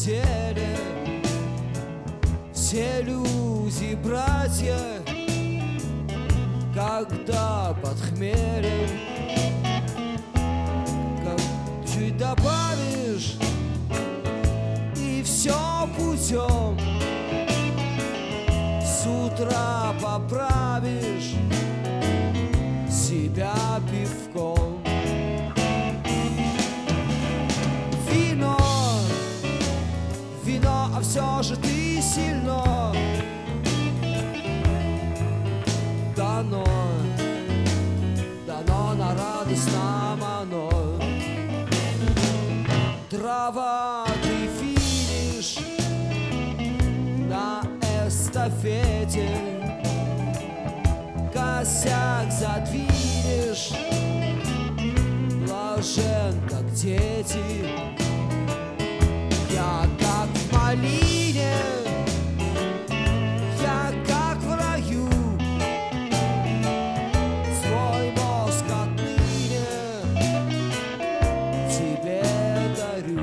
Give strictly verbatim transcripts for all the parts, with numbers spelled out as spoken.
теле. Все люди братья, когда под хмелем. Как чуть добавишь, и все путем. С утра поправишь себя пивком. Вино, вино, а все же ты сильно. Дано, дано на радость нам оно. Трава, ты финиш на эстафете. Косяк задвинешь, блажен, как дети. Я как в малине, я как в раю. Свой мозг отныне тебе дарю.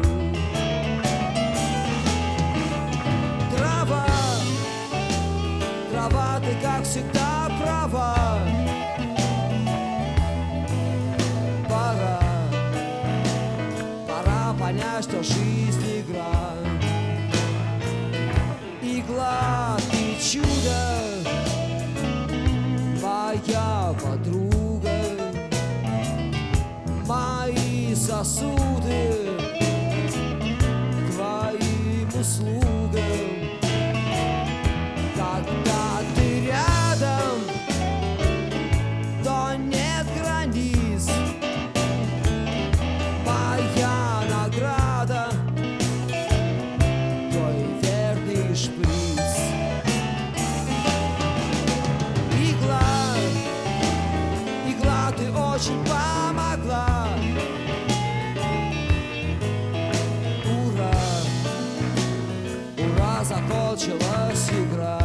Трава, трава, ты как всегда права. Пора, пора понять, что жизнь игра. Игла, ты чудо, моя подруга. Мои сосуды к твоим услугам. Когда ты рядом, то нет границ. Моя награда, твой верный шприц. Игла, игла, ты очень помогла. Ура, ура, закончилась игра.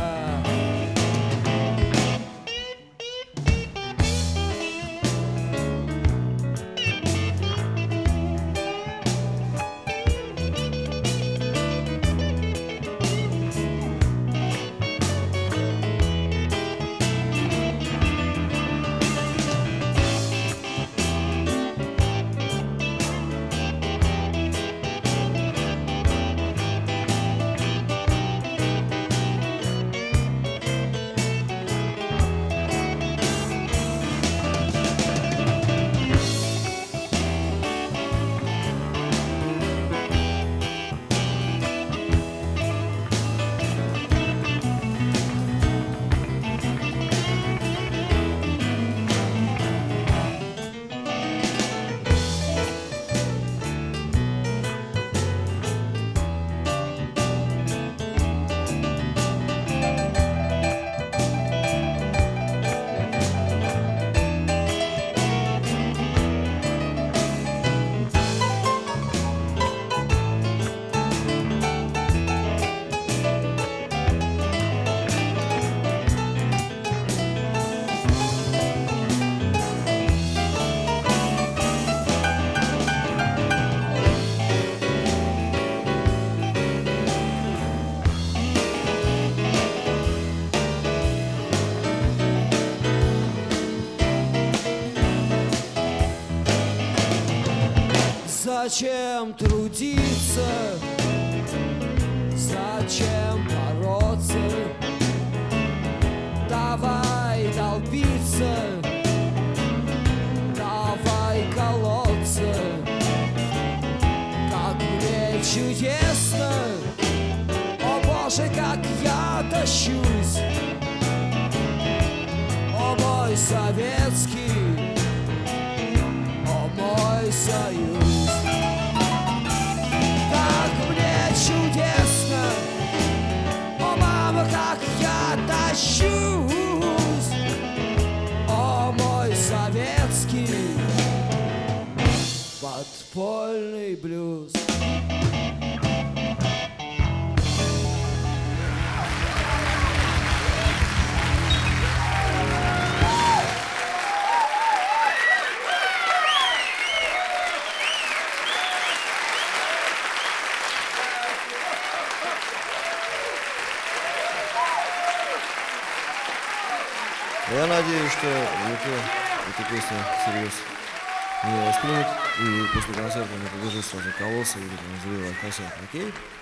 Зачем трудиться? Зачем бороться? Давай долбиться, давай колоться. Как мне чудесно, о Боже, как я тащусь. О мой советский, о мой союз. Чудесно, о мама, как я тащусь. О мой советский подпольный блюз. Я надеюсь, что никто эту песню всерьез не воспримет, и после концерта не побежит сразу колоться или там заливать концерт, окей?